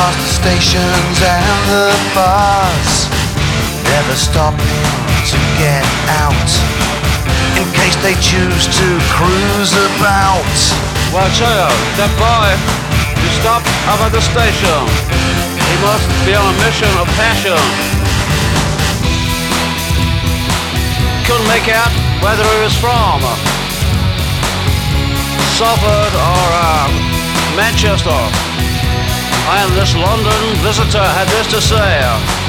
past the stations and the bars, never stopping to get out, in case they choose to cruise about. Well, Cheo, that boy who stopped up at the station, he must be on a mission of passion. Couldn't make out whether he was from Salford or Manchester. And this London visitor had this to say.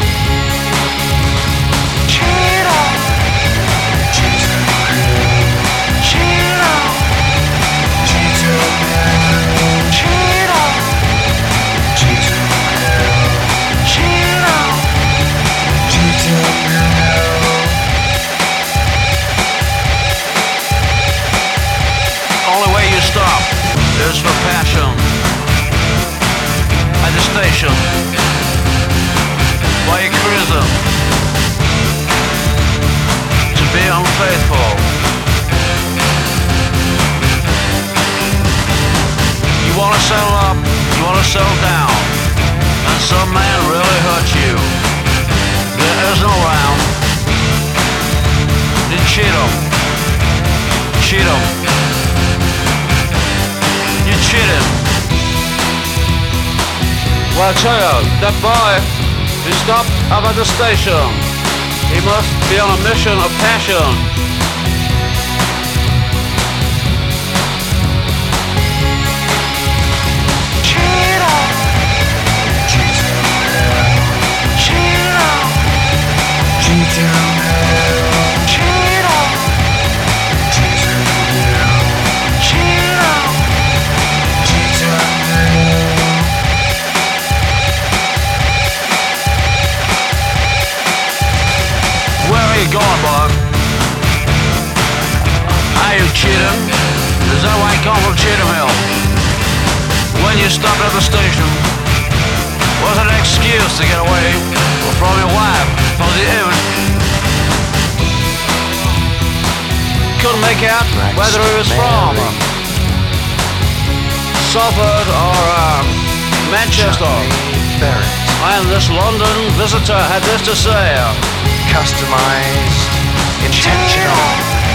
Only way you stop is for passion. At the station, while you're cruising, to be unfaithful. You wanna settle up, you wanna settle down, and some man really hurt you. There is no round. You cheat him. Cheat him. You cheated. Well, Cheo, that boy who stopped up at the station, he must be on a mission of passion. Where are you going, boy? Are you cheating? Is that why you come from Cheatham Hill? When you stopped at the station, was it an excuse to get away from your wife, from the inn? Couldn't make out whether he was from Salford or Manchester. And this London visitor had this to say. Customized, intentional.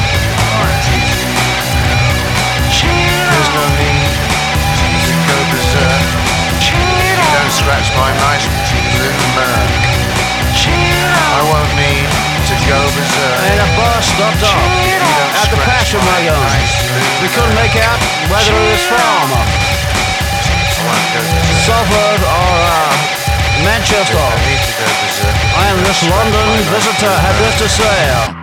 There's no need to go berserk. You don't scratch my nice blue Merc. I won't need to go berserk. And a bus stopped up at the Passion Wagon. We couldn't make out whether it was from Salford or Manchester. I need to go berserk. And this London visitor had this to say.